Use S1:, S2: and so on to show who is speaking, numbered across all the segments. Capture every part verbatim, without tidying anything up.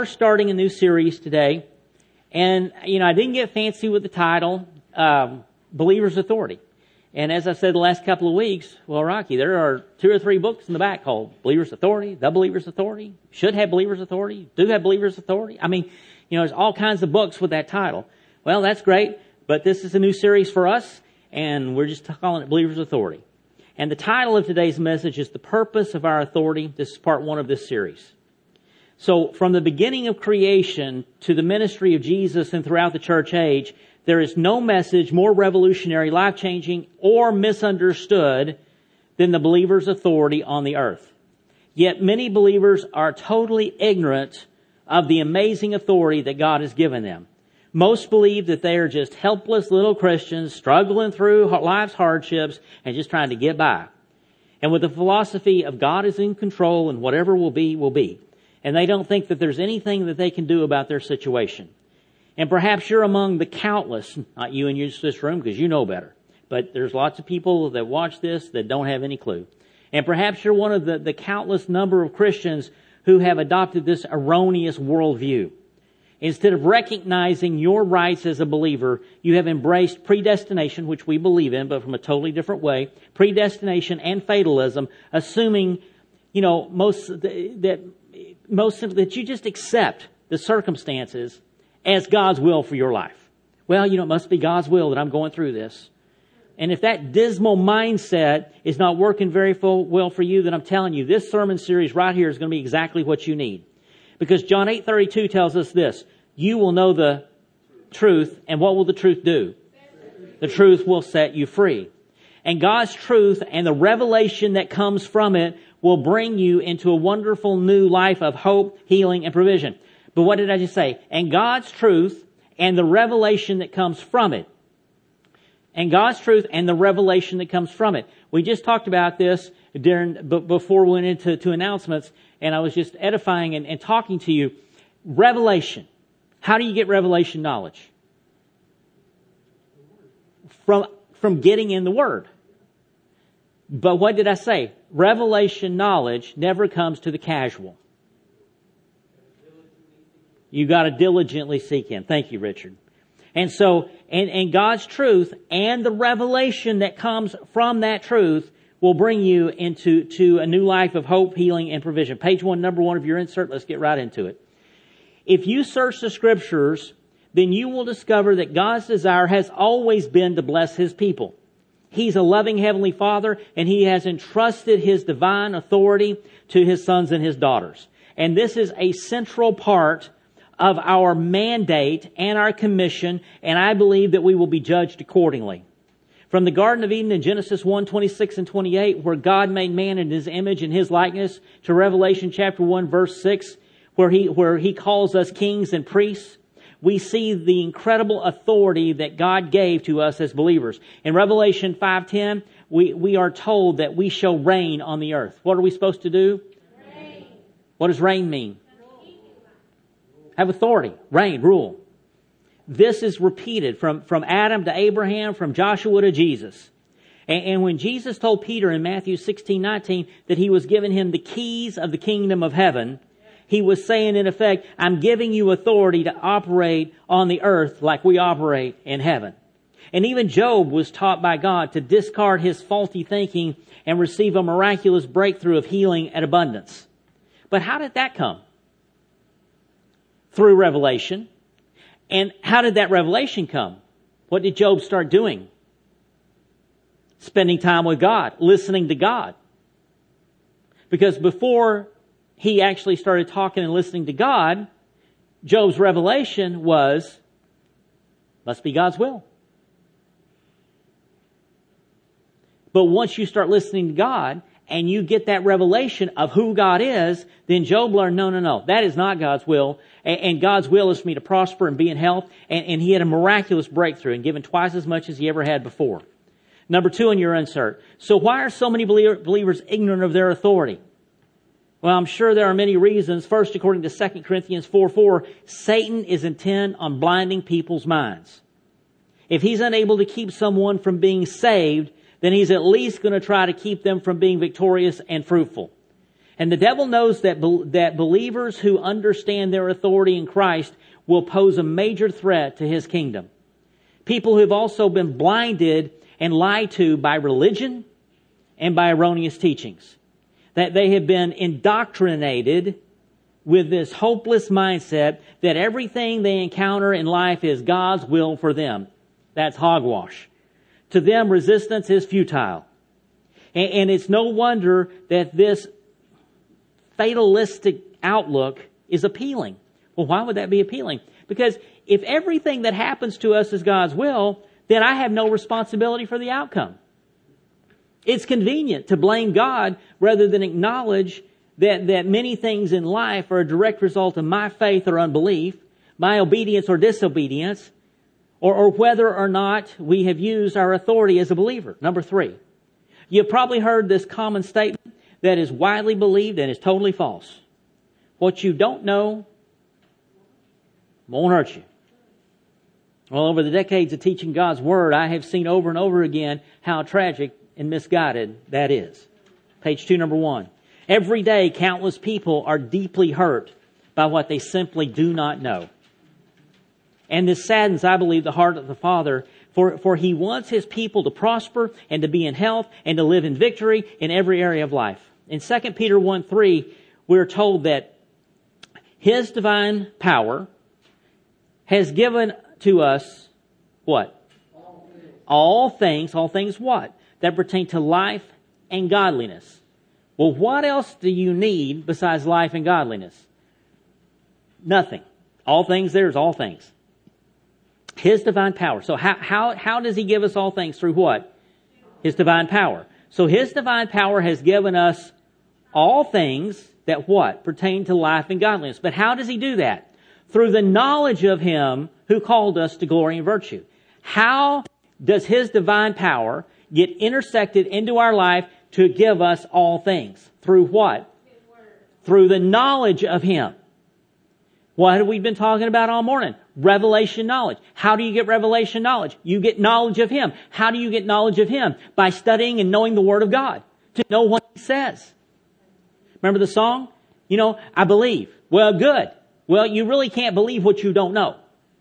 S1: are starting a new series today. And, you know, I didn't get fancy with the title, um, Believer's Authority. And as I said the last couple of weeks, well, Rocky, there are two or three books in the back called Believer's Authority, The Believer's Authority, Should Have Believer's Authority, Do Have Believer's Authority. I mean, you know, there's all kinds of books with that title. Well, that's great, but this is a new series for us, and we're just calling it Believer's Authority. And the title of today's message is The Purpose of Our Authority. This is part one of this series. So from the beginning of creation to the ministry of Jesus and throughout the church age, there is no message more revolutionary, life-changing, or misunderstood than the believer's authority on the earth. Yet many believers are totally ignorant of the amazing authority that God has given them. Most believe that they are just helpless little Christians struggling through life's hardships and just trying to get by. And with the philosophy of God is in control and whatever will be, will be. And they don't think that there's anything that they can do about their situation. And perhaps you're among the countless, not you in this room because you know better, but there's lots of people that watch this that don't have any clue. And perhaps you're one of the, the countless number of Christians who have adopted this erroneous worldview. Instead of recognizing your rights as a believer, you have embraced predestination, which we believe in, but from a totally different way, predestination and fatalism, assuming, you know, most that most simply that you just accept the circumstances as God's will for your life. Well, you know, it must be God's will that I'm going through this. And if that dismal mindset is not working very full, well for you, then I'm telling you, this sermon series right here is going to be exactly what you need. Because John eight thirty-two tells us this, you will know the truth, and what will the truth do? The truth will set you free. And God's truth and the revelation that comes from it will bring you into a wonderful new life of hope, healing, and provision. But what did I just say? And God's truth and the revelation that comes from it. And God's truth and the revelation that comes from it. We just talked about this during, before we went into to announcements, and I was just edifying and, and talking to you. Revelation. How do you get revelation knowledge? From, from getting in the Word. But what did I say? Revelation knowledge never comes to the casual. You got to diligently seek Him. Thank you, Richard. And so, and, and God's truth and the revelation that comes from that truth will bring you into to a new life of hope, healing, and provision. Page one, number one of your insert. Let's get right into it. If you search the Scriptures, then you will discover that God's desire has always been to bless His people. He's a loving Heavenly Father, and He has entrusted His divine authority to His sons and His daughters. And this is a central part of our mandate and our commission, and I believe that we will be judged accordingly. From the Garden of Eden in Genesis one, twenty-six and twenty-eight, where God made man in His image and His likeness, to Revelation chapter one, verse six, where He, where He calls us kings and priests, we see the incredible authority that God gave to us as believers. In Revelation five ten, we, we are told that we shall reign on the earth. What are we supposed to do? Reign. What does reign mean? Have authority, reign, rule. This is repeated from, from Adam to Abraham, from Joshua to Jesus. And, and when Jesus told Peter in Matthew sixteen nineteen that He was giving him the keys of the kingdom of heaven, He was saying in effect, I'm giving you authority to operate on the earth like we operate in heaven. And even Job was taught by God to discard his faulty thinking and receive a miraculous breakthrough of healing and abundance. But how did that come? Through revelation. And how did that revelation come? What did Job start doing? Spending time with God, listening to God. Because before he actually started talking and listening to God, Job's revelation was, must be God's will. But once you start listening to God and you get that revelation of who God is, then Job learned, no, no, no, that is not God's will. And, and God's will is for me to prosper and be in health. And, and he had a miraculous breakthrough and given twice as much as he ever had before. Number two in your insert. So why are so many believer, believers ignorant of their authority? Well, I'm sure there are many reasons. First, according to Second Corinthians four four, Satan is intent on blinding people's minds. If he's unable to keep someone from being saved, then he's at least going to try to keep them from being victorious and fruitful. And the devil knows that, be- that believers who understand their authority in Christ will pose a major threat to his kingdom. People who have also been blinded and lied to by religion and by erroneous teachings. That they have been indoctrinated with this hopeless mindset that everything they encounter in life is God's will for them. That's hogwash. To them, resistance is futile. And, and it's no wonder that this fatalistic outlook is appealing. Well, why would that be appealing? Because if everything that happens to us is God's will, then I have no responsibility for the outcome. It's convenient to blame God rather than acknowledge that, that many things in life are a direct result of my faith or unbelief, my obedience or disobedience, or, or whether or not we have used our authority as a believer. Number three, you've probably heard this common statement that is widely believed and is totally false. What you don't know won't hurt you. Well, over the decades of teaching God's Word, I have seen over and over again how tragic and misguided that is. Page two, number one. Every day, countless people are deeply hurt by what they simply do not know. And this saddens, I believe, the heart of the Father, for, for He wants His people to prosper and to be in health and to live in victory in every area of life. In Second Peter one three, we're told that His divine power has given to us what? All things. All things, all things what? That pertain to life and godliness. Well, what else do you need besides life and godliness? Nothing. All things there is all things. His divine power. So how, how, how does He give us all things? Through what? His divine power. So His divine power has given us all things that what? Pertain to life and godliness. But how does He do that? Through the knowledge of Him who called us to glory and virtue. How does His divine power get intersected into our life to give us all things? Through what? Through the knowledge of Him. What have we been talking about all morning? Revelation knowledge. How do you get revelation knowledge? You get knowledge of Him. How do you get knowledge of Him? By studying and knowing the Word of God. To know what He says. Remember the song? You know, I believe. Well, good. Well, you really can't believe what you don't know.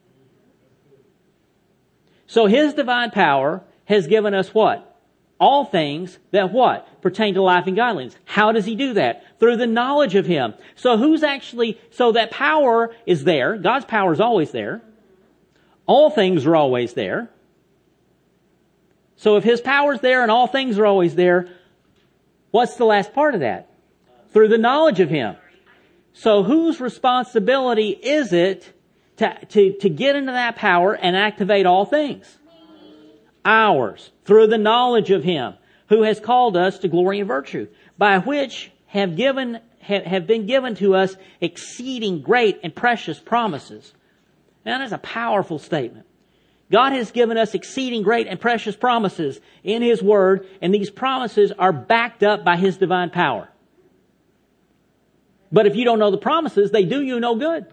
S1: So His divine power has given us what? All things that what? Pertain to life and godliness. How does He do that? Through the knowledge of Him. So who's actually, so that power is there. God's power is always there. All things are always there. So if His power is there and all things are always there, what's the last part of that? Through the knowledge of Him. So whose responsibility is it to, to, to get into that power and activate all things? Ours. Through the knowledge of Him who has called us to glory and virtue, by which have given have, have been given to us exceeding great and precious promises. Now that's a powerful statement. God has given us exceeding great and precious promises in His Word, and these promises are backed up by His divine power. But if you don't know the promises, they do you no good.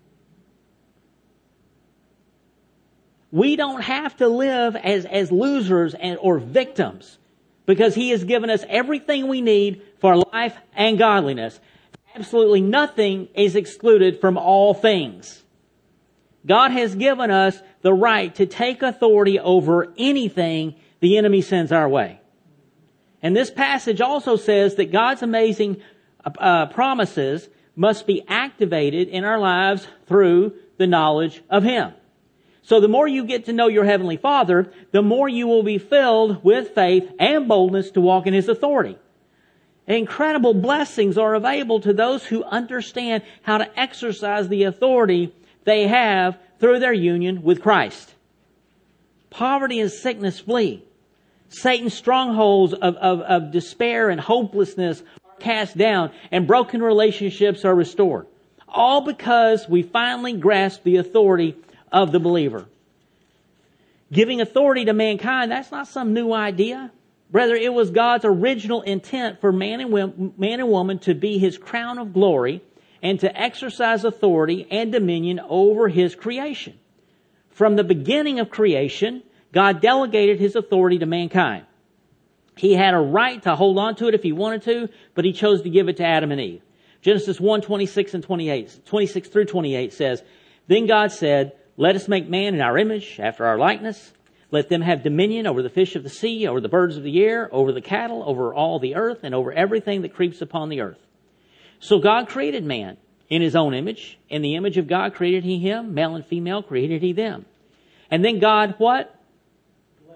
S1: We don't have to live as, as losers and, or victims, because He has given us everything we need for life and godliness. Absolutely nothing is excluded from all things. God has given us the right to take authority over anything the enemy sends our way. And this passage also says that God's amazing uh, promises must be activated in our lives through the knowledge of Him. So the more you get to know your Heavenly Father, the more you will be filled with faith and boldness to walk in His authority. Incredible blessings are available to those who understand how to exercise the authority they have through their union with Christ. Poverty and sickness flee. Satan's strongholds of, of, of despair and hopelessness are cast down, and broken relationships are restored. All because we finally grasp the authority of the believer. Giving authority to mankind, that's not some new idea. Rather, it was God's original intent for man and, women, man and woman to be His crown of glory and to exercise authority and dominion over His creation. From the beginning of creation, God delegated His authority to mankind. He had a right to hold on to it if he wanted to, but he chose to give it to Adam and Eve. Genesis one, twenty-six and twenty-eight, twenty-six through twenty-eight says, Then God said, Let us make man in our image, after our likeness. Let them have dominion over the fish of the sea, over the birds of the air, over the cattle, over all the earth, and over everything that creeps upon the earth. So God created man in his own image. In the image of God created he him, male and female created he them. And then God, what?
S2: Blessed.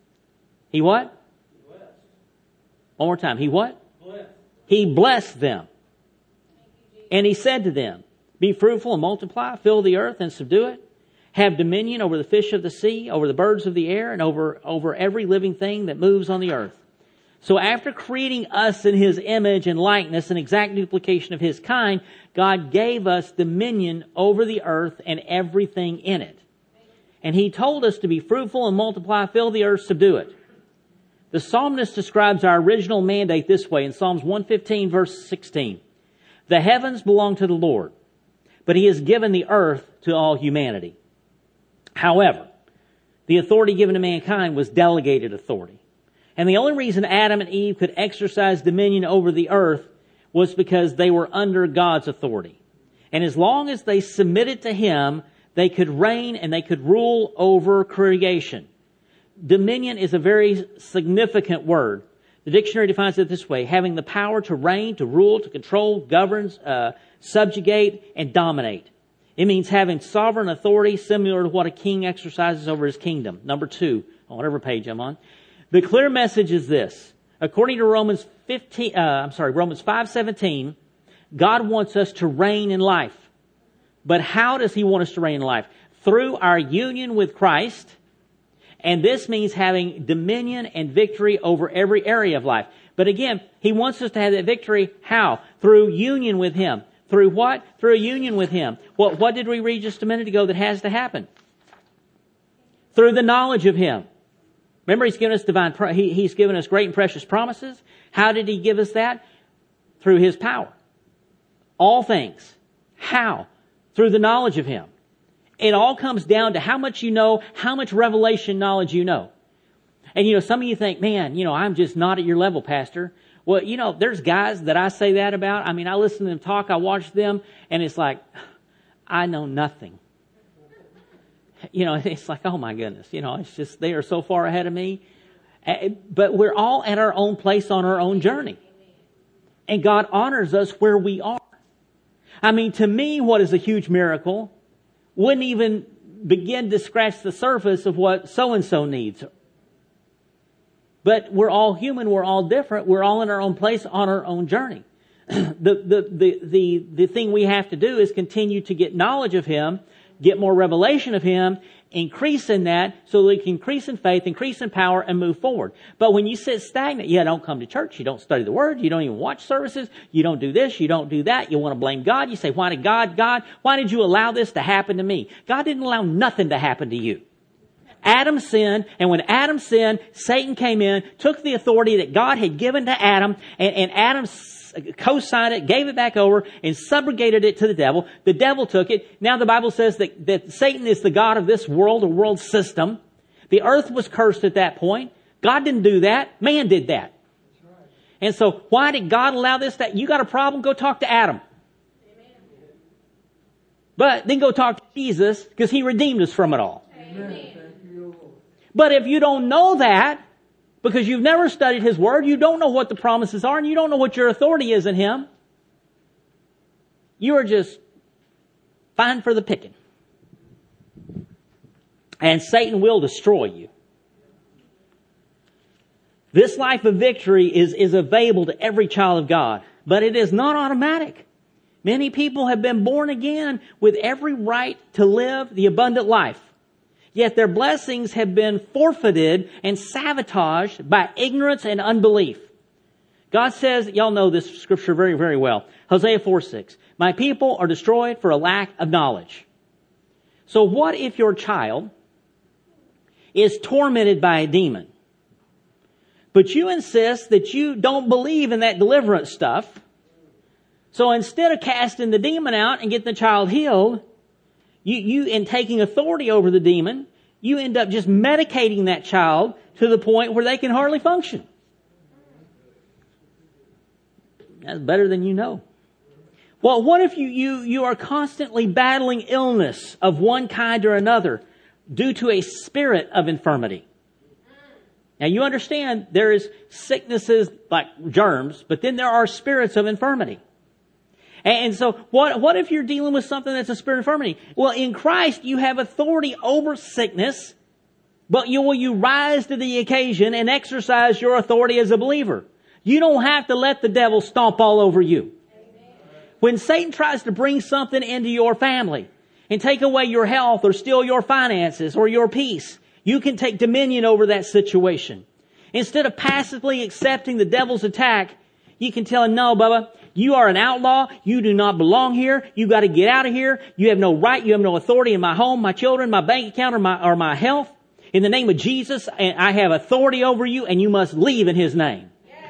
S1: He what?
S2: Blessed.
S1: One more time. He what?
S2: Blessed.
S1: He blessed them. And he said to them, Be fruitful and multiply, fill the earth and subdue it. Have dominion over the fish of the sea, over the birds of the air, and over, over every living thing that moves on the earth. So after creating us in his image and likeness, an exact duplication of his kind, God gave us dominion over the earth and everything in it. And he told us to be fruitful and multiply, fill the earth, subdue it. The psalmist describes our original mandate this way in Psalms one fifteen, verse sixteen. The heavens belong to the Lord, but he has given the earth to all humanity. However, the authority given to mankind was delegated authority. And the only reason Adam and Eve could exercise dominion over the earth was because they were under God's authority. And as long as they submitted to him, they could reign and they could rule over creation. Dominion is a very significant word. The dictionary defines it this way: having the power to reign, to rule, to control, govern, uh, subjugate, and dominate. It means having sovereign authority similar to what a king exercises over his kingdom. Number two, on whatever page I'm on. The clear message is this. According to Romans fifteen, uh, I'm sorry, Romans five seventeen, God wants us to reign in life. But how does he want us to reign in life? Through our union with Christ. And this means having dominion and victory over every area of life. But again, he wants us to have that victory. How? Through union with him. Through what? Through a union with him. What, what did we read just a minute ago that has to happen? Through the knowledge of him. Remember, he's given us divine, he, he's given us great and precious promises. How did he give us that? Through his power. All things. How? Through the knowledge of him. It all comes down to how much you know, how much revelation knowledge you know. And you know, some of you think, man, you know, I'm just not at your level, Pastor. Well, you know, there's guys that I say that about. I mean, I listen to them talk, I watch them, and it's like, I know nothing. You know, it's like, oh my goodness, you know, it's just, they are so far ahead of me. But we're all at our own place on our own journey. And God honors us where we are. I mean, to me, what is a huge miracle wouldn't even begin to scratch the surface of what so-and-so needs. But we're all human, we're all different, we're all in our own place on our own journey. the, the, the, the, the thing we have to do is continue to get knowledge of him, get more revelation of him, increase in that so that we can increase in faith, increase in power, and move forward. But when you sit stagnant, you don't come to church, you don't study the Word, you don't even watch services, you don't do this, you don't do that, you want to blame God, you say, why did God, God, why did you allow this to happen to me? God didn't allow nothing to happen to you. Adam sinned, and when Adam sinned, Satan came in, took the authority that God had given to Adam, and, and Adam co-signed it, gave it back over, and subrogated it to the devil. The devil took it. Now the Bible says that, that Satan is the god of this world, or world system. The earth was cursed at that point. God didn't do that. Man did that. And so why did God allow this? That you got a problem? Go talk to Adam. But then go talk to Jesus, because he redeemed us from it all.
S2: Amen.
S1: But if you don't know that, because you've never studied his word, you don't know what the promises are, and you don't know what your authority is in him, you are just fine for the picking. And Satan will destroy you. This life of victory is, is available to every child of God, but it is not automatic. Many people have been born again with every right to live the abundant life. Yet their blessings have been forfeited and sabotaged by ignorance and unbelief. God says, y'all know this scripture very, very well. Hosea four six. My people are destroyed for a lack of knowledge. So what if your child is tormented by a demon, but you insist that you don't believe in that deliverance stuff? So instead of casting the demon out and getting the child healed, You, you, in taking authority over the demon, you end up just medicating that child to the point where they can hardly function. That's better than you know. Well, what if you, you, you are constantly battling illness of one kind or another due to a spirit of infirmity? Now you understand there is sicknesses like germs, but then there are spirits of infirmity. And, and so what, what if you're dealing with something that's a spirit of infirmity? Well, in Christ you have authority over sickness, but you will you rise to the occasion and exercise your authority as a believer. You don't have to let the devil stomp all over you. When Satan tries to bring something into your family and take away your health or steal your finances or your peace, you can take dominion over that situation. Instead of passively accepting the devil's attack, you can tell him, no, Bubba, you are an outlaw. You do not belong here. You got to get out of here. You have no right. You have no authority in my home, my children, my bank account, or my, or my health. In the name of Jesus, I have authority over you, and you must leave in His name.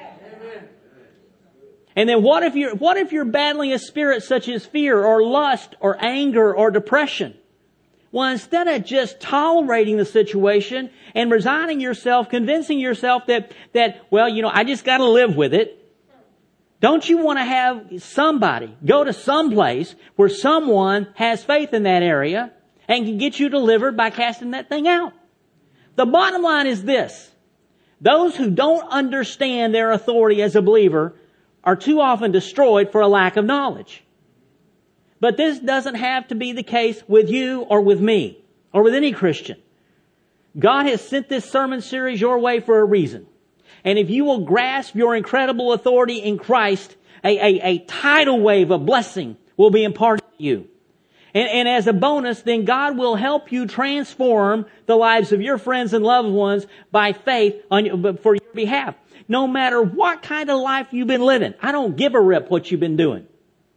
S1: And then what if you're, what if you're battling a spirit such as fear or lust or anger or depression? Well, instead of just tolerating the situation and resigning yourself, convincing yourself that, that, well, you know, I just got to live with it. Don't you want to have somebody go to some place where someone has faith in that area and can get you delivered by casting that thing out? The bottom line is this. Those who don't understand their authority as a believer are too often destroyed for a lack of knowledge. But this doesn't have to be the case with you or with me or with any Christian. God has sent this sermon series your way for a reason. And if you will grasp your incredible authority in Christ, a, a, a tidal wave of blessing will be imparted to you. And, and as a bonus, then God will help you transform the lives of your friends and loved ones by faith on, for your behalf. No matter what kind of life you've been living. I don't give a rip what you've been doing.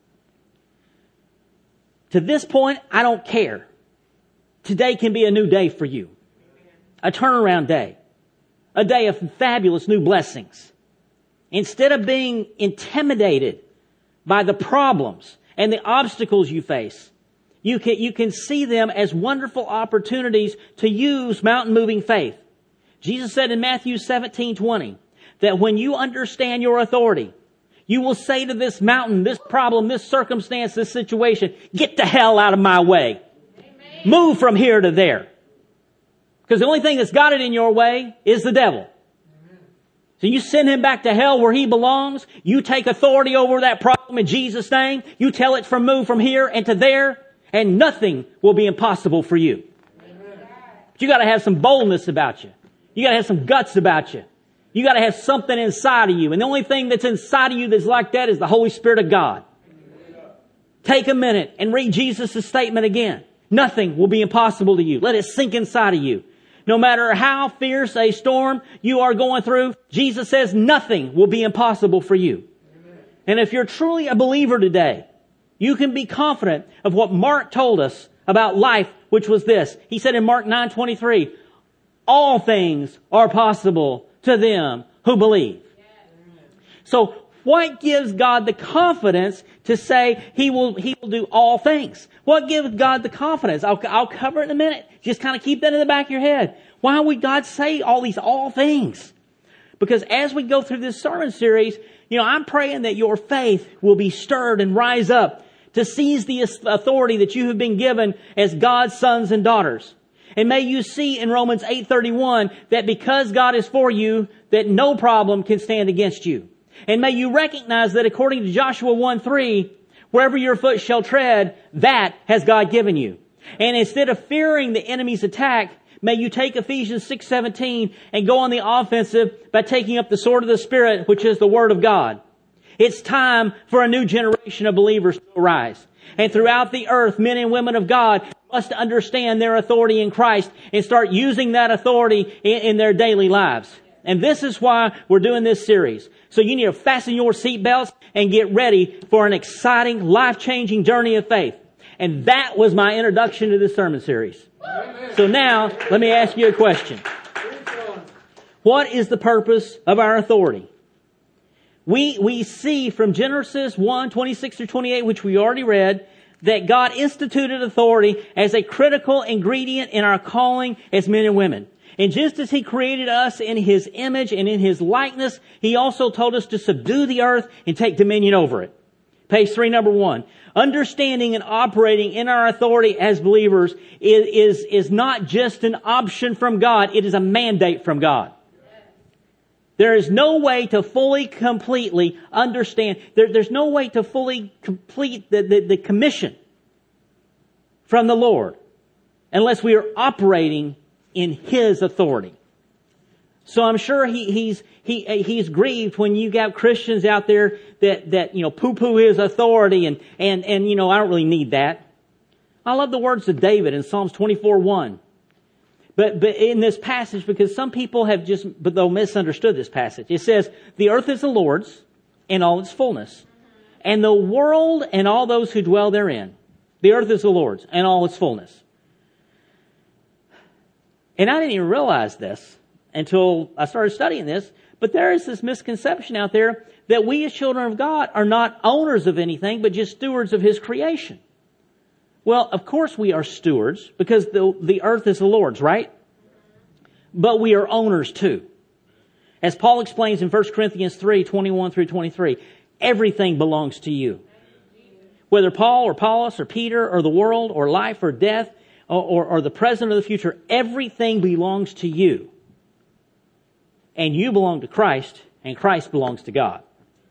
S1: To this point, I don't care. Today can be a new day for you. A turnaround day. A day of fabulous new blessings. Instead of being intimidated by the problems and the obstacles you face, you can, you can see them as wonderful opportunities to use mountain moving faith. Jesus said in Matthew seventeen twenty, that when you understand your authority, you will say to this mountain, this problem, this circumstance, this situation, get the hell out of my way. Amen. Move from here to there. Because the only thing that's got it in your way is the devil. Amen. So you send him back to hell where he belongs. You take authority over that problem in Jesus' name. You tell it to move from here and to there, and nothing will be impossible for you. Amen. But you got to have some boldness about you. You got to have some guts about you. You got to have something inside of you. And the only thing that's inside of you that's like that is the Holy Spirit of God. Take a minute and read Jesus' statement again. Nothing will be impossible to you. Let it sink inside of you. No matter how fierce a storm you are going through, Jesus says nothing will be impossible for you. Amen. And if you're truly a believer today, you can be confident of what Mark told us about life, which was this. He said in Mark nine twenty-three, all things are possible to them who believe. So what gives God the confidence to say He will, He will do all things? What gives God the confidence? I'll, I'll cover it in a minute. Just kind of keep that in the back of your head. Why would God say all these all things? Because as we go through this sermon series, you know, I'm praying that your faith will be stirred and rise up to seize the authority that you have been given as God's sons and daughters. And may you see in Romans eight thirty-one that because God is for you, that no problem can stand against you. And may you recognize that according to Joshua one three, wherever your foot shall tread, that has God given you. And instead of fearing the enemy's attack, may you take Ephesians six seventeen and go on the offensive by taking up the sword of the Spirit, which is the Word of God. It's time for a new generation of believers to arise. And throughout the earth, men and women of God must understand their authority in Christ and start using that authority in, in their daily lives. And this is why we're doing this series. So you need to fasten your seatbelts and get ready for an exciting, life-changing journey of faith. And that was my introduction to this sermon series. Amen. So now, let me ask you a question. What is the purpose of our authority? We, we see from Genesis one, twenty-six through twenty-eight, which we already read, that God instituted authority as a critical ingredient in our calling as men and women. And just as He created us in His image and in His likeness, He also told us to subdue the earth and take dominion over it. Page three, number one. Understanding and operating in our authority as believers is, is, is not just an option from God, it is a mandate from God. There is no way to fully, completely understand. There, there's no way to fully complete the, the, the commission from the Lord unless we are operating in His authority. So I'm sure he, he's he he's grieved when you got Christians out there that that you know poo-poo His authority and and and you know I don't really need that. I love the words of David in Psalms twenty-four one. But but in this passage, because some people have just but they'll misunderstood this passage. It says, "The earth is the Lord's and all its fullness, and the world and all those who dwell therein." The earth is the Lord's and all its fullness. And I didn't even realize this until I started studying this, but there is this misconception out there that we as children of God are not owners of anything, but just stewards of His creation. Well, of course we are stewards because the, the earth is the Lord's, right? But we are owners too. As Paul explains in First Corinthians three, twenty-one through twenty-three, everything belongs to you. Whether Paul or Apollos or Peter or the world or life or death or, or, or the present or the future, everything belongs to you. And you belong to Christ, and Christ belongs to God.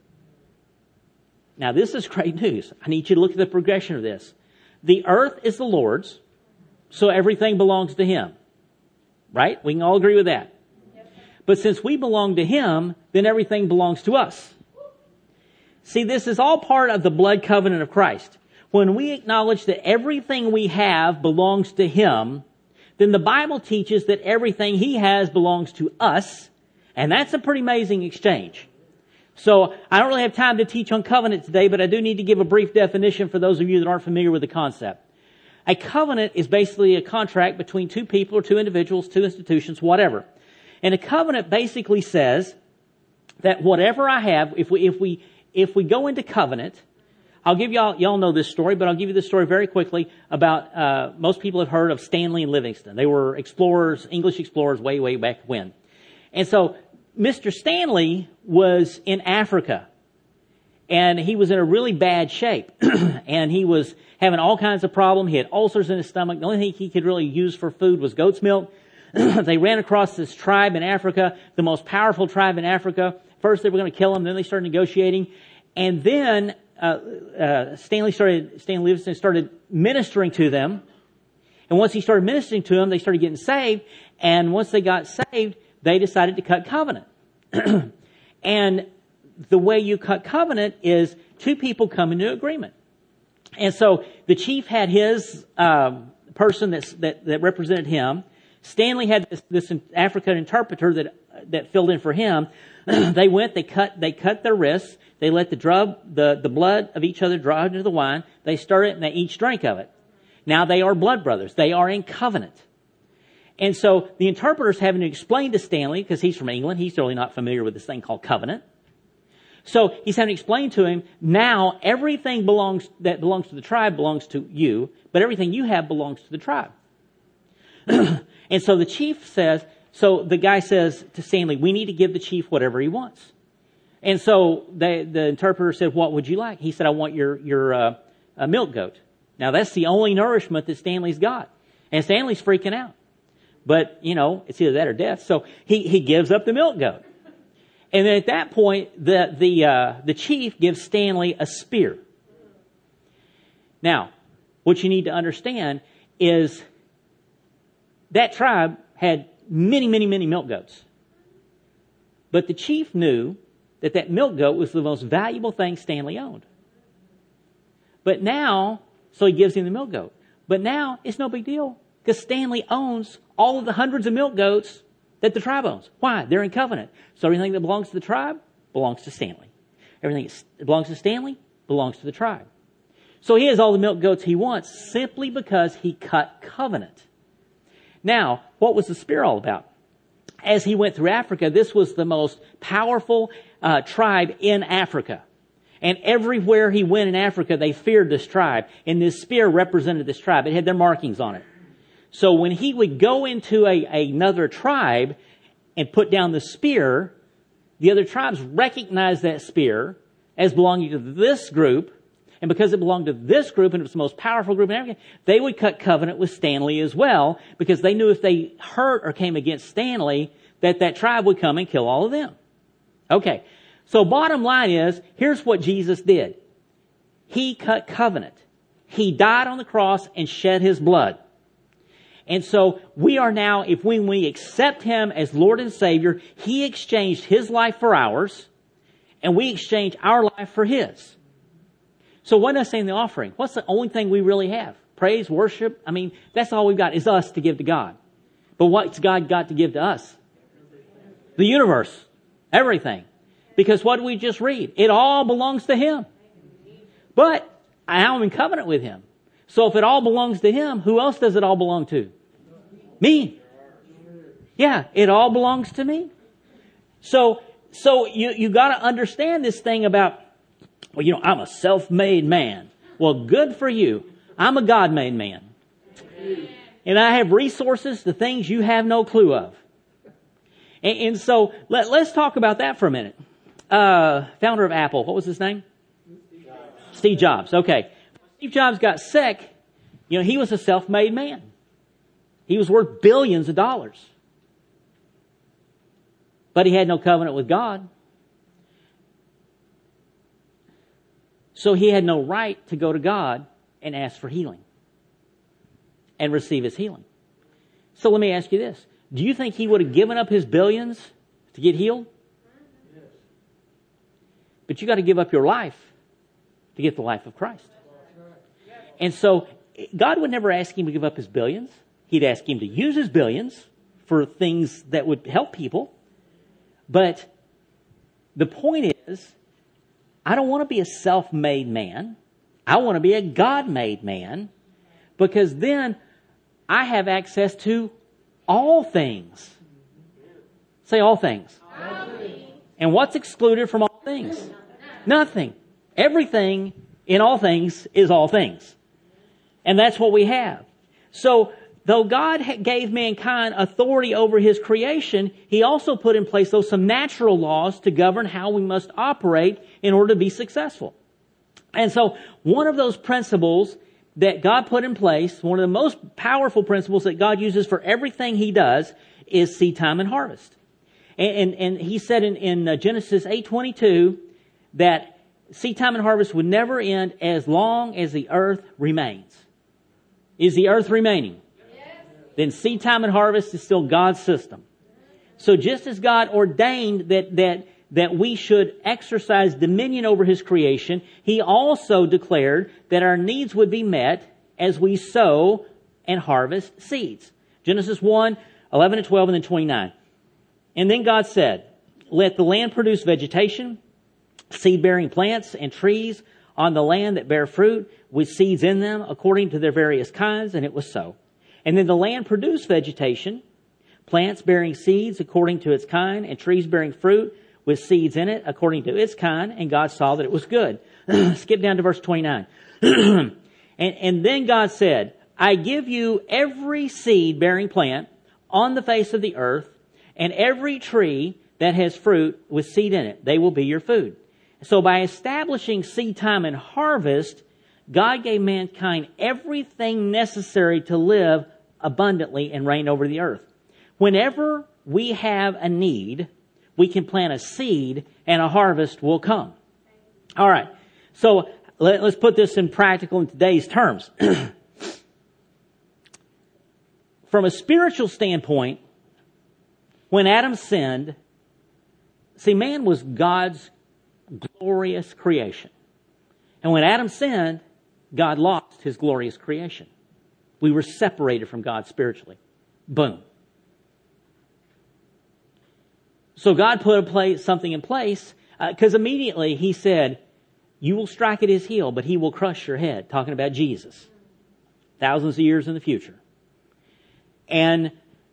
S1: Now, this is great news. I need you to look at the progression of this. The earth is the Lord's, so everything belongs to Him. Right? We can all agree with that. But since we belong to Him, then everything belongs to us. See, this is all part of the blood covenant of Christ. When we acknowledge that everything we have belongs to Him, then the Bible teaches that everything He has belongs to us, and that's a pretty amazing exchange. So I don't really have time to teach on covenant today, but I do need to give a brief definition for those of you that aren't familiar with the concept. A covenant is basically a contract between two people or two individuals, two institutions, whatever. And a covenant basically says that whatever I have, if we if we if we go into covenant, I'll give y'all y'all know this story, but I'll give you this story very quickly about uh most people have heard of Stanley and Livingstone. They were explorers, English explorers way way back when. And so Mister Stanley was in Africa, and he was in a really bad shape, and he was having all kinds of problems. He had ulcers in his stomach. The only thing he could really use for food was goat's milk. They ran across this tribe in Africa, the most powerful tribe in Africa. First they were going to kill him, then they started negotiating, and then uh, uh, Stanley started, Stanley Livingstone started ministering to them. And once he started ministering to them, they started getting saved. And once they got saved, they decided to cut covenant. And the way you cut covenant is two people come into agreement. And so the chief had his um, person that's, that that represented him. Stanley had this, this African interpreter that that filled in for him. They went, they cut they cut their wrists. They let the drub the the blood of each other draw into the wine. They stir it and they each drank of it. Now they are blood brothers. They are in covenant. And so the interpreter's having to explain to Stanley, because he's from England, he's really not familiar with this thing called covenant. So he's having to explain to him, now everything belongs that belongs to the tribe belongs to you, but everything you have belongs to the tribe. And so the chief says, so the guy says to Stanley, we need to give the chief whatever he wants. And so the, the interpreter said, what would you like? He said, I want your, your uh, uh, milk goat. Now that's the only nourishment that Stanley's got. And Stanley's freaking out. But, you know, it's either that or death. So he, he gives up the milk goat. And then at that point, the, the, uh, the chief gives Stanley a spear. Now, what you need to understand is that tribe had many, many, many milk goats. But the chief knew that that milk goat was the most valuable thing Stanley owned. But now, so he gives him the milk goat. But now, it's no big deal. Because Stanley owns all of the hundreds of milk goats that the tribe owns. Why? They're in covenant. So everything that belongs to the tribe belongs to Stanley. Everything that belongs to Stanley belongs to the tribe. So he has all the milk goats he wants simply because he cut covenant. Now, what was the spear all about? As he went through Africa, this was the most powerful uh, tribe in Africa. And everywhere he went in Africa, they feared this tribe. And this spear represented this tribe. It had their markings on it. So when he would go into a, another tribe and put down the spear, the other tribes recognized that spear as belonging to this group. And because it belonged to this group and it was the most powerful group in Africa, they would cut covenant with Stanley as well, because they knew if they hurt or came against Stanley, that that tribe would come and kill all of them. Okay. So bottom line is, here's what Jesus did. He cut covenant. He died on the cross and shed his blood. And so we are now, if when we accept him as Lord and Savior, he exchanged his life for ours, and we exchange our life for his. So what does I say in the offering? What's the only thing we really have? Praise, worship? I mean, that's all we've got is us to give to God. But what's God got to give to us? The universe. Everything. Because what did we just read? It all belongs to him. But I'm in covenant with him. So if it all belongs to him, who else does it all belong to? Me. Yeah, it all belongs to me. So, so you, you gotta understand this thing about, well, you know, I'm a self-made man. Well, good for you. I'm a God-made man. And I have resources to things you have no clue of. And, and so let, let's talk about that for a minute. Uh, founder of Apple, what was his name? Steve Jobs. Steve Jobs, okay. Steve Jobs got sick. You know, he was a self-made man. He was worth billions of dollars. But he had no covenant with God. So he had no right to go to God and ask for healing and receive his healing. So let me ask you this. Do you think he would have given up his billions to get healed? Yes. But you got to give up your life to get the life of Christ. And so God would never ask him to give up his billions. He'd ask him to use his billions for things that would help people. But the point is, I don't want to be a self-made man. I want to be a God-made man, because then I have access to all things. Say all things. All things. And what's excluded from all things? Nothing. Everything in all things is all things. And that's what we have. So, though God gave mankind authority over his creation, he also put in place those some natural laws to govern how we must operate in order to be successful. And so, one of those principles that God put in place, one of the most powerful principles that God uses for everything he does, is seed time and harvest. And, and, and he said in, in Genesis eight twenty-two that seed time and harvest would never end as long as the earth remains. Is the earth remaining? Yes. Then seed time and harvest is still God's system. So just as God ordained that, that, that we should exercise dominion over his creation, he also declared that our needs would be met as we sow and harvest seeds. Genesis one, eleven and twelve, and then twenty-nine. And then God said, let the land produce vegetation, seed-bearing plants and trees on the land that bear fruit with seeds in them according to their various kinds, and it was so. And then the land produced vegetation, plants bearing seeds according to its kind, and trees bearing fruit with seeds in it according to its kind, and God saw that it was good. Skip down to verse twenty-nine. and, and then God said, I give you every seed-bearing plant on the face of the earth, and every tree that has fruit with seed in it. They will be your food. So by establishing seed time and harvest, God gave mankind everything necessary to live abundantly and reign over the earth. Whenever we have a need, we can plant a seed and a harvest will come. All right. So let, let's put this in practical in today's terms. From a spiritual standpoint, when Adam sinned, see, man was God's glorious creation. And when Adam sinned, God lost his glorious creation. We were separated from God spiritually. Boom. So God put a place, something in place, because uh, immediately he said, you will strike at his heel, but he will crush your head. Talking about Jesus. Thousands of years in the future. And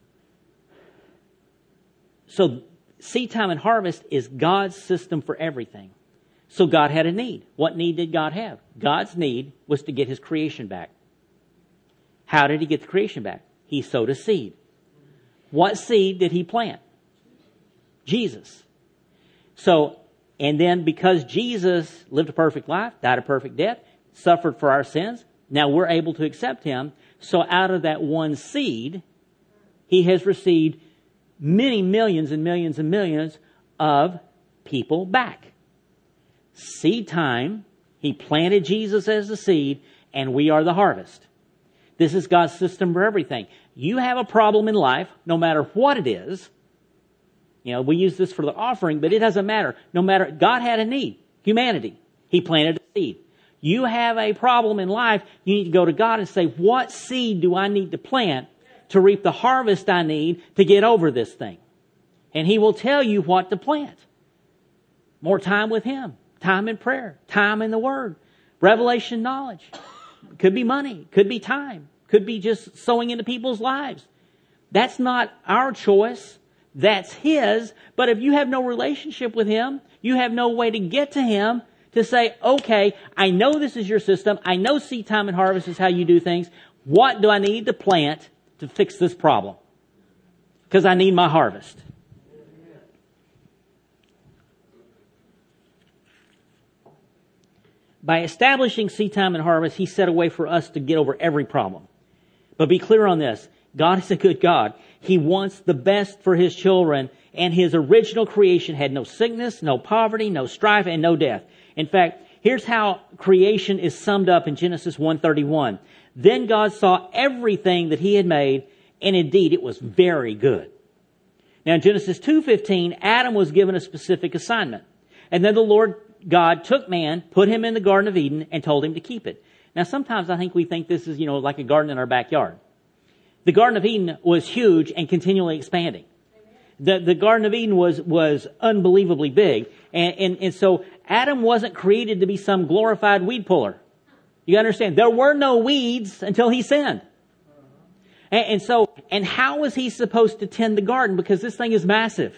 S1: so seed time and harvest is God's system for everything. So God had a need. What need did God have? God's need was to get his creation back. How did he get the creation back? He he sowed a seed. What seed did he plant? Jesus. So, and then because Jesus lived a perfect life, died a perfect death, suffered for our sins, now we're able to accept him. So out of that one seed, he has received many millions and millions and millions of people back. Seed time, he planted Jesus as the seed, and we are the harvest. This is God's system for everything. You have a problem in life, no matter what it is. You know, we use this for the offering, but it doesn't matter. No matter, God had a need. Humanity. He planted a seed. You have a problem in life, you need to go to God and say, what seed do I need to plant to reap the harvest I need to get over this thing? And he will tell you what to plant. More time with him. Time in prayer. Time in the Word. Revelation knowledge. Could be money. Could be time. Could be just sowing into people's lives. That's not our choice. That's his. But if you have no relationship with him, you have no way to get to him to say, okay, I know this is your system. I know seed time and harvest is how you do things. What do I need to plant to fix this problem? Because I need my harvest. By establishing seed time and harvest, he set a way for us to get over every problem. But be clear on this. God is a good God. He wants the best for his children, and his original creation had no sickness, no poverty, no strife, and no death. In fact, here's how creation is summed up in Genesis one thirty-one. Then God saw everything that he had made, and indeed it was very good. Now in Genesis two fifteen, Adam was given a specific assignment. And then the Lord God took man, put him in the Garden of Eden, and told him to keep it. Now sometimes I think we think this is, you know, like a garden in our backyard. The Garden of Eden was huge and continually expanding. The, the Garden of Eden was, was unbelievably big. And, and, and so Adam wasn't created to be some glorified weed puller. You understand? There were no weeds until he sinned. And, and so, and how was he supposed to tend the garden? Because this thing is massive.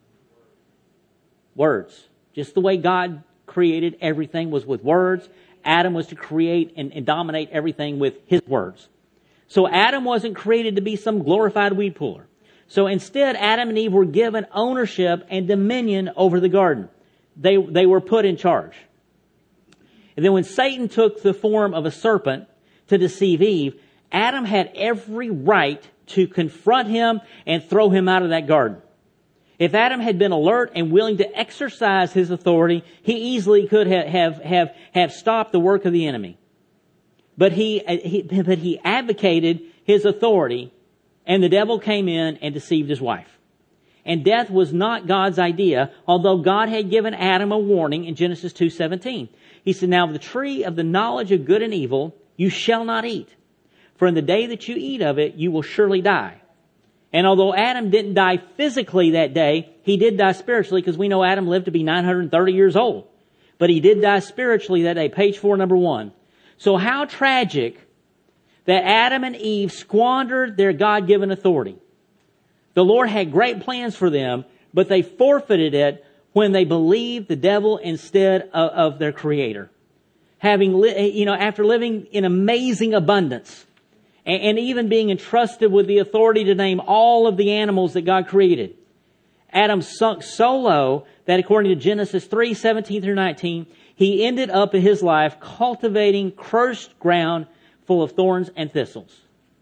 S1: Words. Just the way God created everything was with words. Adam was to create and, and dominate everything with his words. So Adam wasn't created to be some glorified weed puller. So instead, Adam and Eve were given ownership and dominion over the garden. They, they were put in charge. And then when Satan took the form of a serpent to deceive Eve, Adam had every right to confront him and throw him out of that garden. If Adam had been alert and willing to exercise his authority, he easily could have, have, have, have stopped the work of the enemy. But he, he, but he advocated his authority, and the devil came in and deceived his wife. And death was not God's idea, although God had given Adam a warning in Genesis two seventeen. He said, now of the tree of the knowledge of good and evil you shall not eat, for in the day that you eat of it you will surely die. And although Adam didn't die physically that day, he did die spiritually, because we know Adam lived to be nine hundred thirty years old. But he did die spiritually that day. Page four, number one. So how tragic that Adam and Eve squandered their God-given authority. The Lord had great plans for them, but they forfeited it when they believed the devil instead of, of their Creator. Having, li- you know, after living in amazing abundance, and, and even being entrusted with the authority to name all of the animals that God created, Adam sunk so low that according to Genesis three seventeen through nineteen, he ended up in his life cultivating cursed ground full of thorns and thistles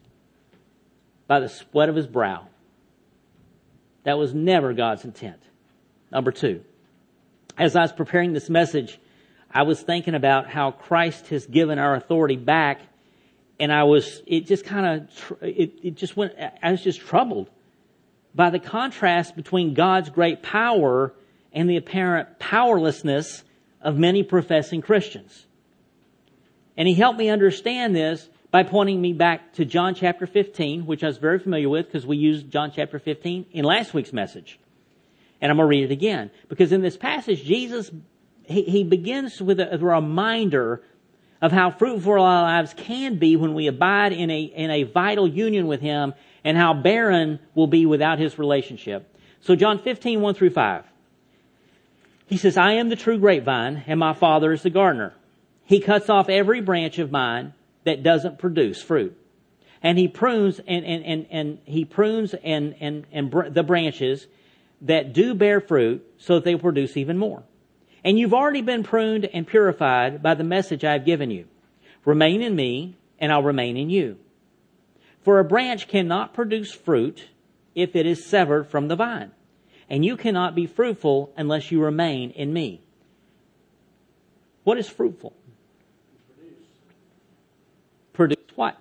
S1: by the sweat of his brow. That was never God's intent. Number two, as I was preparing this message, I was thinking about how Christ has given our authority back, and I was, it just kind of, it, it just went, I was just troubled by the contrast between God's great power and the apparent powerlessness of many professing Christians. And he helped me understand this by pointing me back to John chapter fifteen, which I was very familiar with because we used John chapter fifteen in last week's message. And I'm going to read it again. Because in this passage, Jesus, he, he begins with a, a reminder of how fruitful our lives can be when we abide in a, in a vital union with him, and how barren will be without his relationship. So John fifteen, one through five. He says, I am the true grapevine, and my Father is the gardener. He cuts off every branch of mine that doesn't produce fruit. And he prunes and, and, and, and he prunes and, and, and br- the branches that do bear fruit so that they will produce even more. And you've already been pruned and purified by the message I have given you. Remain in me, and I'll remain in you. For a branch cannot produce fruit if it is severed from the vine. And you cannot be fruitful unless you remain in me. What is fruitful? Produce, Produce what?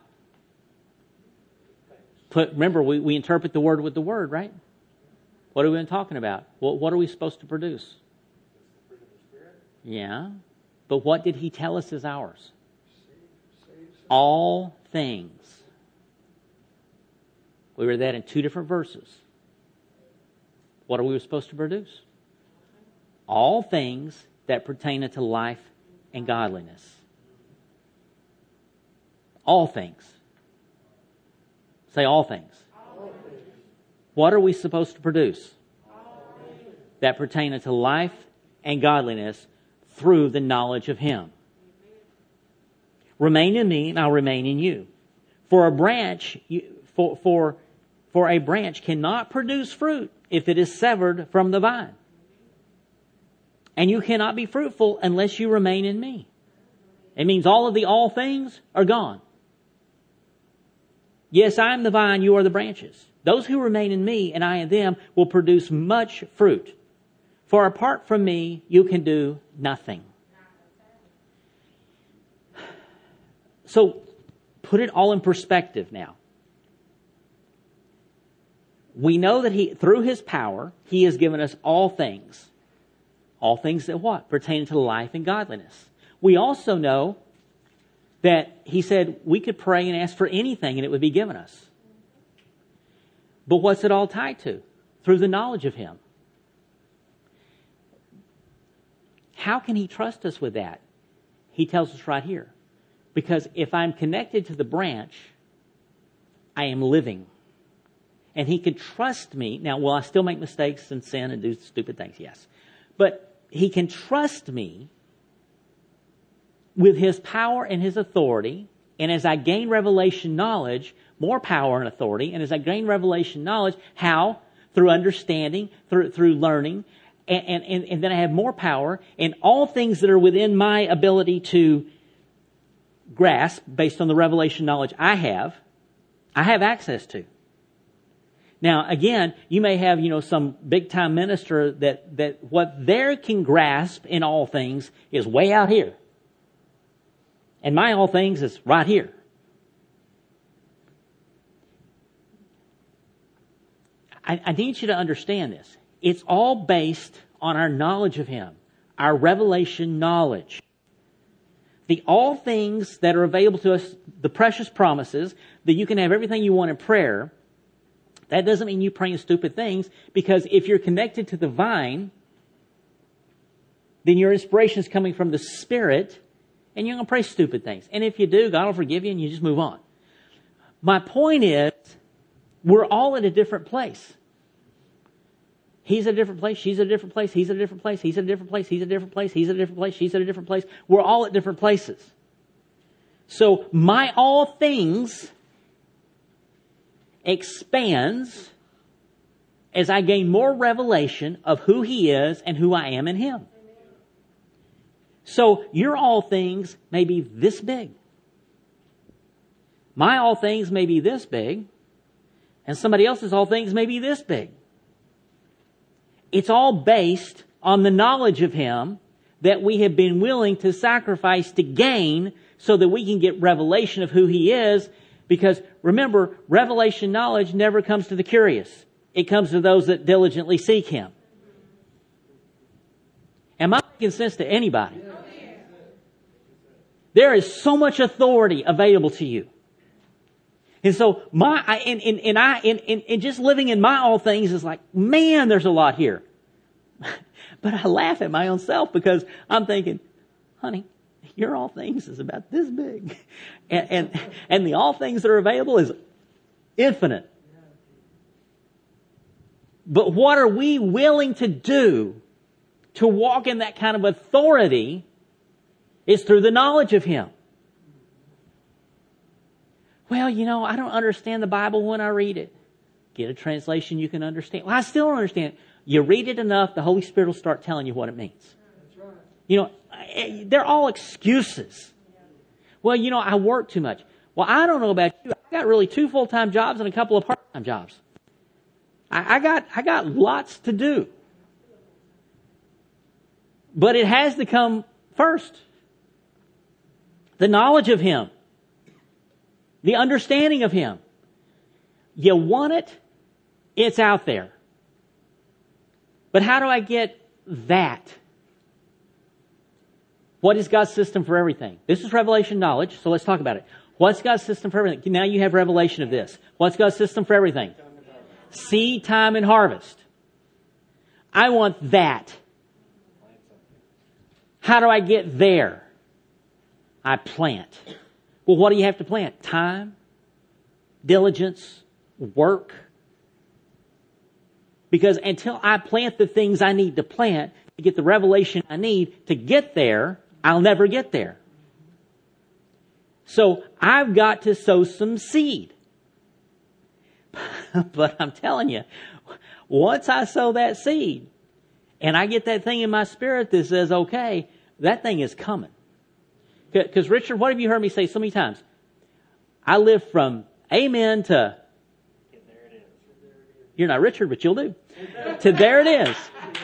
S1: Put, remember, we, we interpret the word with the word, right? What have we been talking about? What, what are we supposed to produce? Yeah. But what did he tell us is ours? All things. We read that in two different verses. What are we supposed to produce? All things that pertain unto life and godliness. All things. Say all things. All things. What are we supposed to produce? All things. That pertain unto life and godliness through the knowledge of Him. Remain in me, and I'll remain in you. For a branch, for for for a branch cannot produce fruit if it is severed from the vine. And you cannot be fruitful unless you remain in me. It means all of the all things are gone. Yes, I am the vine, you are the branches. Those who remain in me and I in them will produce much fruit. For apart from me, you can do nothing. So, put it all in perspective now. We know that He, through His power, He has given us all things. All things that what? Pertain to life and godliness. We also know that He said we could pray and ask for anything and it would be given us. But what's it all tied to? Through the knowledge of Him. How can He trust us with that? He tells us right here. Because if I'm connected to the branch, I am living. And He can trust me. Now, will I still make mistakes and sin and do stupid things? Yes. But He can trust me with His power and His authority. And as I gain revelation knowledge, more power and authority. And as I gain revelation knowledge, how? Through understanding, through, through learning. And, and, and then I have more power. And all things that are within my ability to grasp, based on the revelation knowledge I have, I have access to. Now, again, you may have, you know, some big-time minister that, that what they can grasp in all things is way out here. And my all things is right here. I, I need you to understand this. It's all based on our knowledge of Him, our revelation knowledge. The all things that are available to us, the precious promises, that you can have everything you want in prayer, that doesn't mean you praying stupid things, because if you're connected to the vine, then your inspiration is coming from the Spirit, and you're going to pray stupid things. And if you do, God will forgive you and you just move on. My point is, we're all at a different place. He's at a different place, she's at a different place, he's at a different place, he's at a different place, he's at a different place, he's at a different place, she's at a different place. We're all at different places. So my all things expands as I gain more revelation of who He is and who I am in Him. So your all things may be this big. My all things may be this big. And somebody else's all things may be this big. It's all based on the knowledge of Him that we have been willing to sacrifice to gain so that we can get revelation of who He is. Because remember, revelation knowledge never comes to the curious. It comes to those that diligently seek Him. Am I making sense to anybody? There is so much authority available to you. And so my, I, and, and, and I, and, and, and just living in my all things is like, man, there's a lot here. But I laugh at my own self because I'm thinking, honey, your all things is about this big. And, and, and the all things that are available is infinite. But what are we willing to do to walk in that kind of authority is through the knowledge of Him. Well, you know, I don't understand the Bible when I read it. Get a translation you can understand. Well, I still don't understand it. You read it enough, the Holy Spirit will start telling you what it means. That's right. You know, they're all excuses. Well, you know, I work too much. Well, I don't know about you. I got really two full-time jobs and a couple of part-time jobs. I, I got, I got lots to do. But it has to come first. The knowledge of Him. The understanding of Him. You want it, it's out there. But how do I get that? What is God's system for everything? This is revelation knowledge, so let's talk about it. What's God's system for everything? Now you have revelation of this. What's God's system for everything? Seed, time, and harvest. I want that. How do I get there? I plant. Well, what do you have to plant? Time, diligence, work. Because until I plant the things I need to plant to get the revelation I need to get there, I'll never get there. So I've got to sow some seed. But I'm telling you, once I sow that seed and I get that thing in my spirit that says, okay, that thing is coming. Because Richard, what have you heard me say so many times? I live from amen to, you're not Richard, but you'll do, to there it is.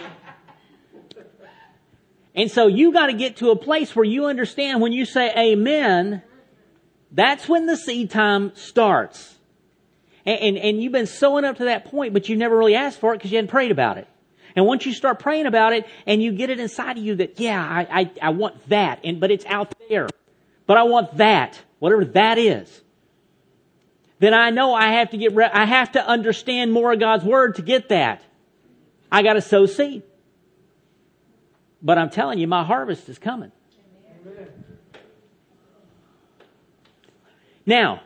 S1: And so you got to get to a place where you understand when you say amen, that's when the seed time starts. And, and, and you've been sowing up to that point, but you never really asked for it because you hadn't prayed about it. And once you start praying about it and you get it inside of you that, yeah, I, I, I want that, and but it's out there. But I want that, whatever that is. Then I know I have to get, re- I have to understand more of God's Word to get that. I got to sow seed. But I'm telling you, my harvest is coming. Amen. Now,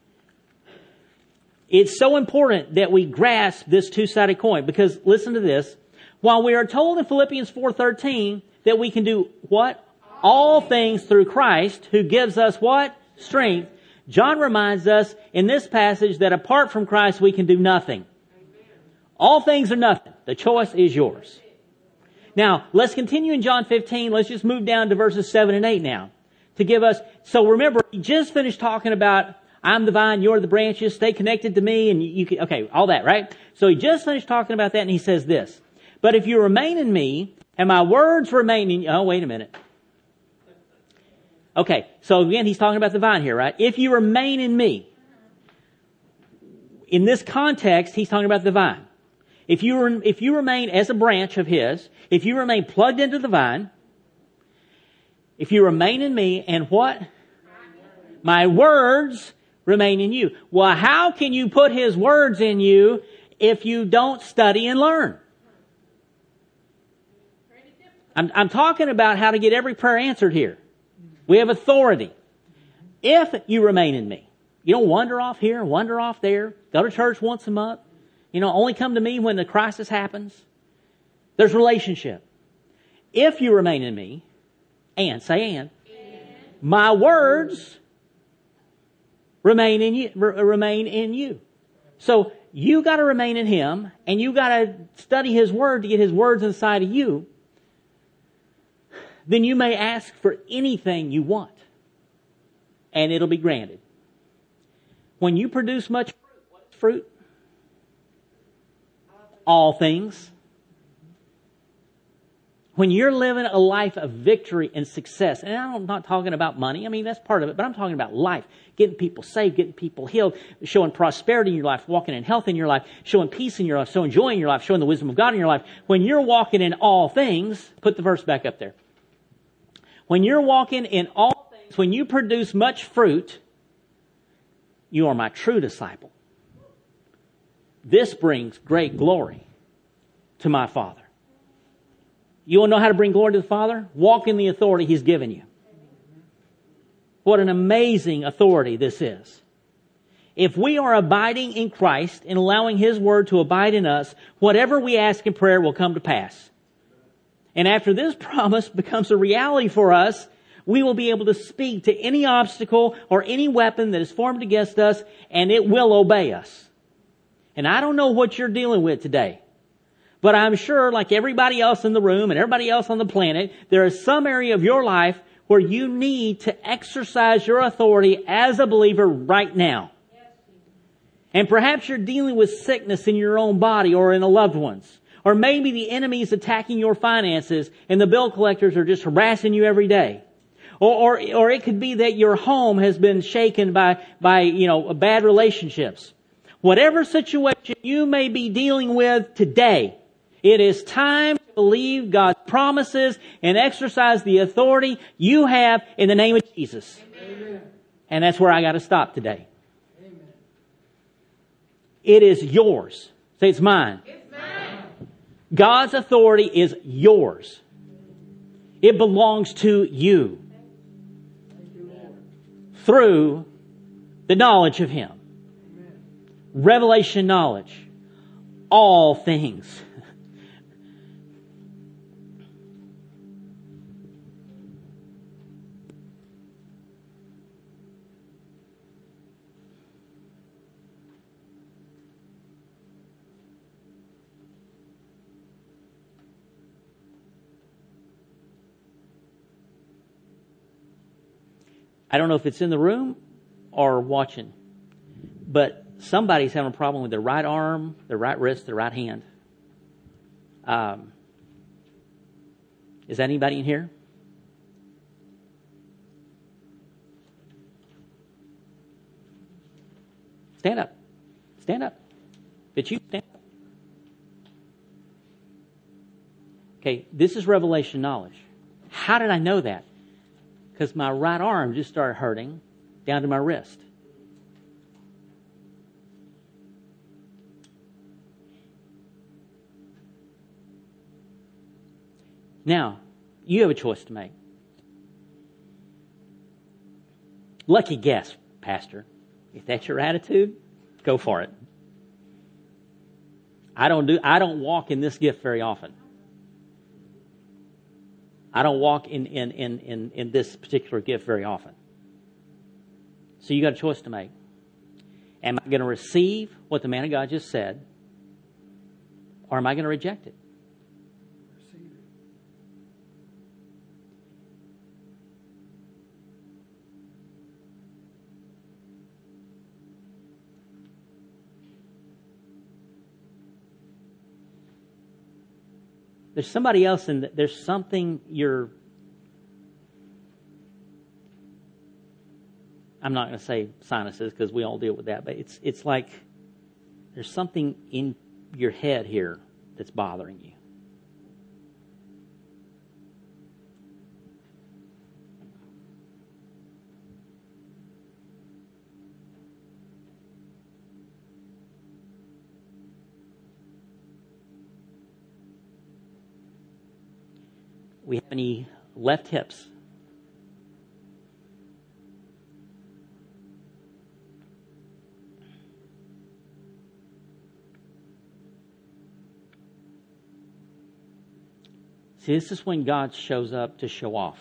S1: it's so important that we grasp this two-sided coin because listen to this. While we are told in Philippians four thirteen that we can do what? All things through Christ who gives us what? Strength. John reminds us in this passage that apart from Christ we can do nothing. All things are nothing. The choice is yours. Now, let's continue in John fifteen. Let's just move down to verses seven and eight now to give us. So remember, he just finished talking about I'm the vine, you're the branches, stay connected to me, and you, you can, okay, all that, right? So he just finished talking about that, and he says this. But if you remain in me, and my words remain in you, oh, wait a minute. Okay, so again, he's talking about the vine here, right? If you remain in me, in this context, he's talking about the vine. If you, re- if you remain as a branch of his, if you remain plugged into the vine, if you remain in me, and what? My words remain in you. Well, how can you put his words in you if you don't study and learn? I'm, I'm talking about how to get every prayer answered here. We have authority. If you remain in me, you don't wander off here, wander off there, go to church once a month, you know, only come to me when the crisis happens. There's relationship. If you remain in me, and, say and, and. My words remain in you, remain in you. So you got to remain in him, and you got to study his word to get his words inside of you. Then you may ask for anything you want, and it'll be granted. When you produce much fruit, what's fruit? All things. When you're living a life of victory and success, and I'm not talking about money, I mean, that's part of it, but I'm talking about life. Getting people saved, getting people healed, showing prosperity in your life, walking in health in your life, showing peace in your life, showing joy in your life, showing the wisdom of God in your life. When you're walking in all things, put the verse back up there. When you're walking in all things, when you produce much fruit, you are my true disciple. This brings great glory to my Father. You want to know how to bring glory to the Father? Walk in the authority He's given you. What an amazing authority this is. If we are abiding in Christ and allowing His Word to abide in us, whatever we ask in prayer will come to pass. And after this promise becomes a reality for us, We will be able to speak to any obstacle or any weapon that is formed against us, and it will obey us. And I don't know what you're dealing with today, but I'm sure, like everybody else in the room and everybody else on the planet, there is some area of your life where you need to exercise your authority as a believer right now. And perhaps you're dealing with sickness in your own body or in a loved one's. Or maybe the enemy is attacking your finances and the bill collectors are just harassing you every day. Or, or, or it could be that your home has been shaken by, by, you know, bad relationships. Whatever situation you may be dealing with today, it is time to believe God's promises and exercise the authority you have in the name of Jesus. Amen. And that's where I got to stop today. Amen. It is yours. Say, it's mine. It's mine. God's authority is yours. It belongs to you. Through the knowledge of Him. Amen. Revelation knowledge. All things. I don't know if it's in the room or watching, but somebody's having a problem with their right arm, their right wrist, their right hand. Um, is that anybody in here? Stand up. Stand up. Did you stand up? Okay, this is revelation knowledge. How did I know that? Because my right arm just started hurting down to my wrist. Now, you have a choice to make. Lucky guess, Pastor. If that's your attitude, go for it. I don't do, I don't walk in this gift very often. I don't walk in, in, in, in, in this particular gift very often. So you got a choice to make. Am I going to receive what the man of God just said? Or am I going to reject it? Receive it. There's somebody else in the, there's something you're, I'm not going to say sinuses because we all deal with that, but it's it's like there's something in your head here that's bothering you. We have any left hips? See, this is when God shows up to show off,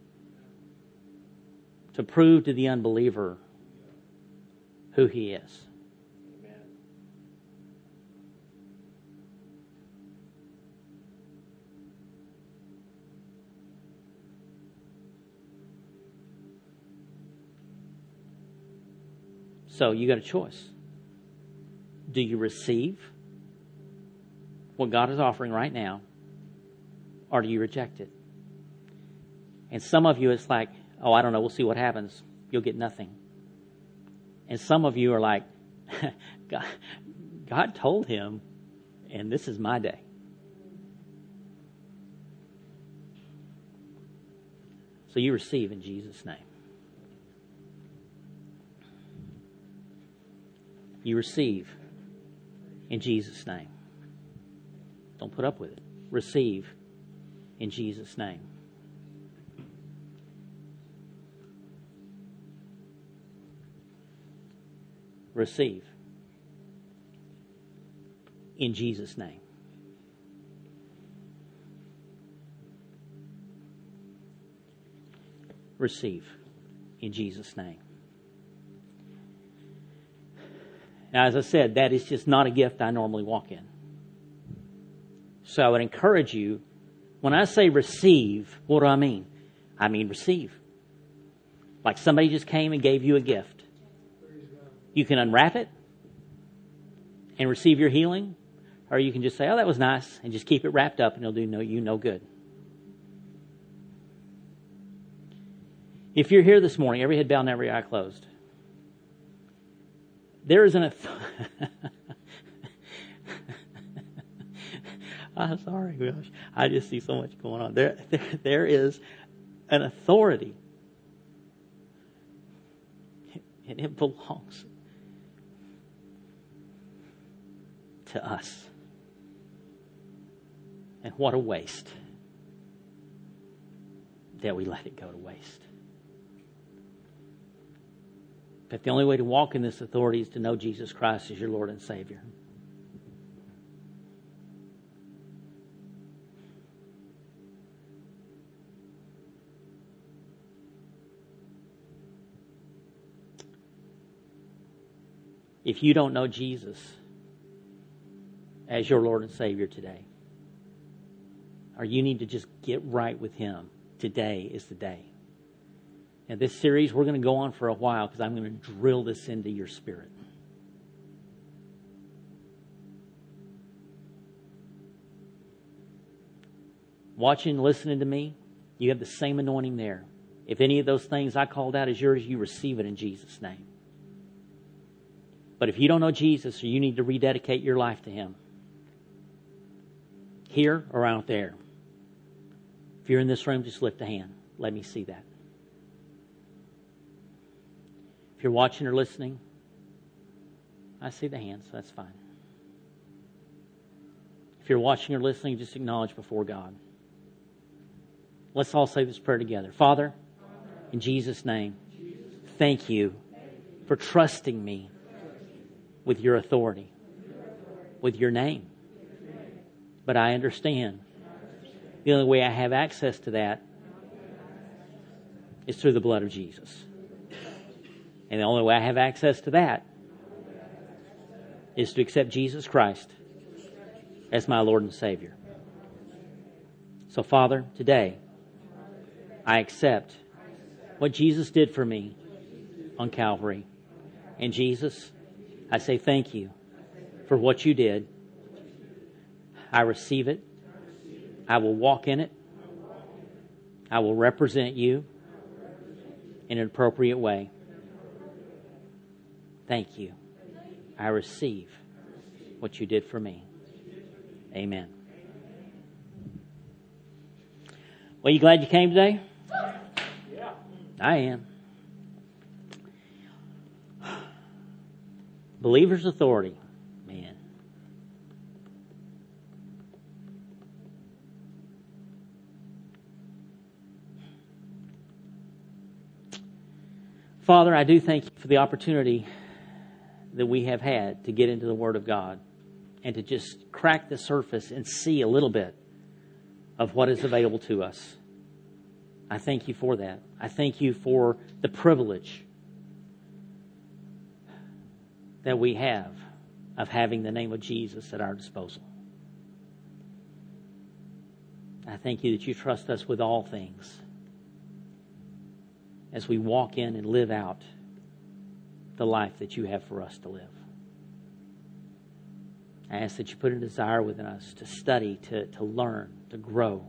S1: to prove to the unbeliever who He is. Amen. So you got a choice. Do you receive what God is offering right now? Or do you reject it? And some of you, it's like, oh, I don't know, we'll see what happens. You'll get nothing. And some of you are like, God, God told him, and this is my day. So you receive in Jesus' name. You receive in Jesus' name. Don't put up with it. Receive in Jesus' name. Receive in Jesus' name. receive in Jesus' name. Now, as I said, that is just not a gift I normally walk in. So I would encourage you, when I say receive, what do I mean? I mean receive. Like somebody just came and gave you a gift. You can unwrap it and receive your healing, or you can just say, oh, that was nice, and just keep it wrapped up, and it'll do no, you no good. If you're here this morning, every head bowed and every eye closed, there is an authority. I'm sorry, gosh. I just see so much going on. There, there, there is an authority, and it belongs to us. And what a waste that we let it go to waste. But the only way to walk in this authority is to know Jesus Christ as your Lord and Savior. If you don't know Jesus as your Lord and Savior today, or you need to just get right with Him, today is the day. And this series, we're going to go on for a while because I'm going to drill this into your spirit. Watching, listening to me, you have the same anointing there. If any of those things I called out is yours, you receive it in Jesus' name. But if you don't know Jesus, or you need to rededicate your life to Him, here or out there, if you're in this room, just lift a hand. Let me see that. If you're watching or listening, I see the hands. That's fine. If you're watching or listening, just acknowledge before God. Let's all say this prayer together. Father, in Jesus' name, thank you for trusting me with your authority, with your name. But I understand the only way I have access to that is through the blood of Jesus. And the only way I have access to that is to accept Jesus Christ as my Lord and Savior. So, Father, today, I accept what Jesus did for me on Calvary. And Jesus, I say thank you for what you did. I receive it. I will walk in it. I will represent you in an appropriate way. Thank you. I receive what you did for me. Amen. Well, you glad you came today? Yeah. I am. Believer's authority. Man. Father, I do thank you for the opportunity that we have had to get into the Word of God and to just crack the surface and see a little bit of what is available to us. I thank you for that. I thank you for the privilege that we have of having the name of Jesus at our disposal. I thank you that you trust us with all things as we walk in and live out the life that you have for us to live. I ask that you put a desire within us to study, to, to learn, to grow.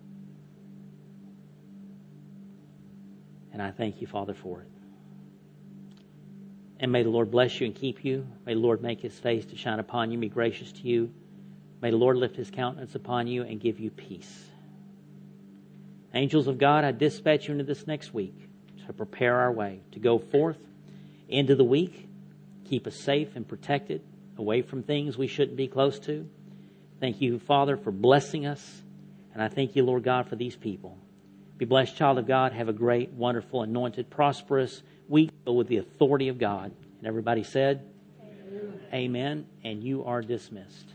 S1: And I thank you, Father, for it. And may the Lord bless you and keep you. May the Lord make His face to shine upon you, be gracious to you. May the Lord lift His countenance upon you and give you peace. Angels of God, I dispatch you into this next week to prepare our way, to go forth into the week, keep us safe and protected, away from things we shouldn't be close to. Thank you, Father, for blessing us. And I thank you, Lord God, for these people. Be blessed, child of God. Have a great, wonderful, anointed, prosperous week filled with the authority of God. And everybody said, Amen. Amen. And you are dismissed.